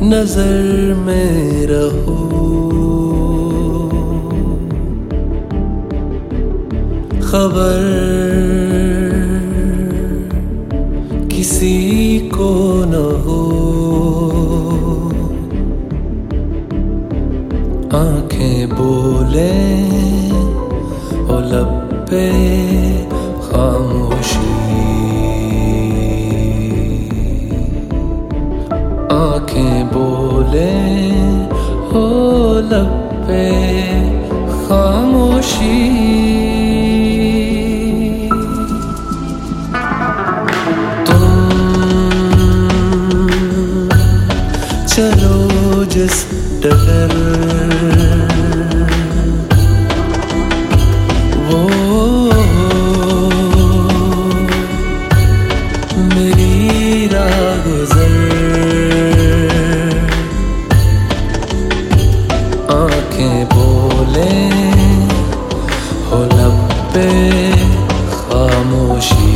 नजर में रहो, खबर किसी को न हो। आंखें बोले हो लब पे खामोशी, आंखें बोले हो लब पे खामोशी। चलो जिस डगर वो मेरी राह गुजर, आंखें बोले हो लब पे खामोशी,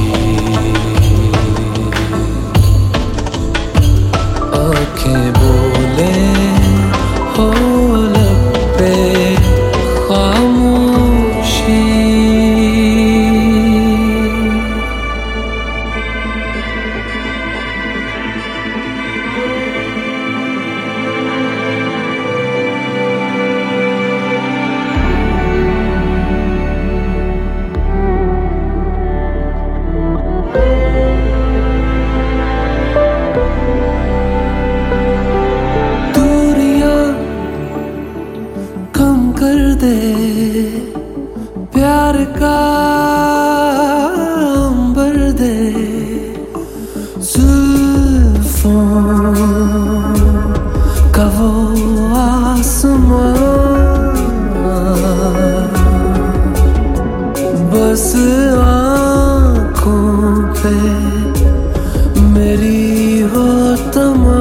आंखें बोले हो लब पे खामोशी। कर दे प्यार का अंबर दे, जुल्फों का वो आसमां, बस आँखों पे मेरी हो तमा।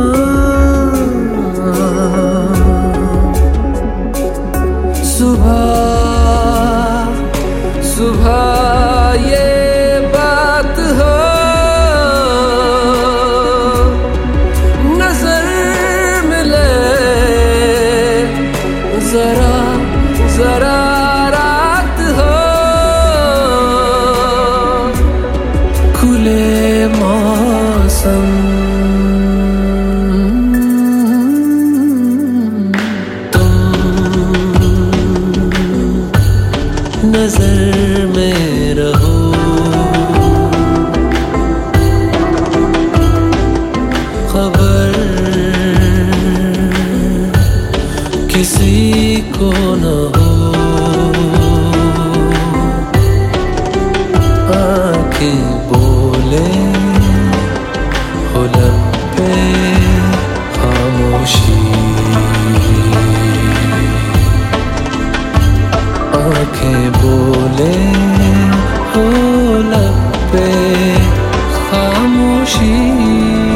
सुबह सुबह ये बात हो, नजर मिले जरा जरा रात हो, खुले मौसम नजर में रहो, खबर किसी को न हो। आंखें बोले हो लब पे खामोशी, आंखें बोले हो लब पे खामोशी।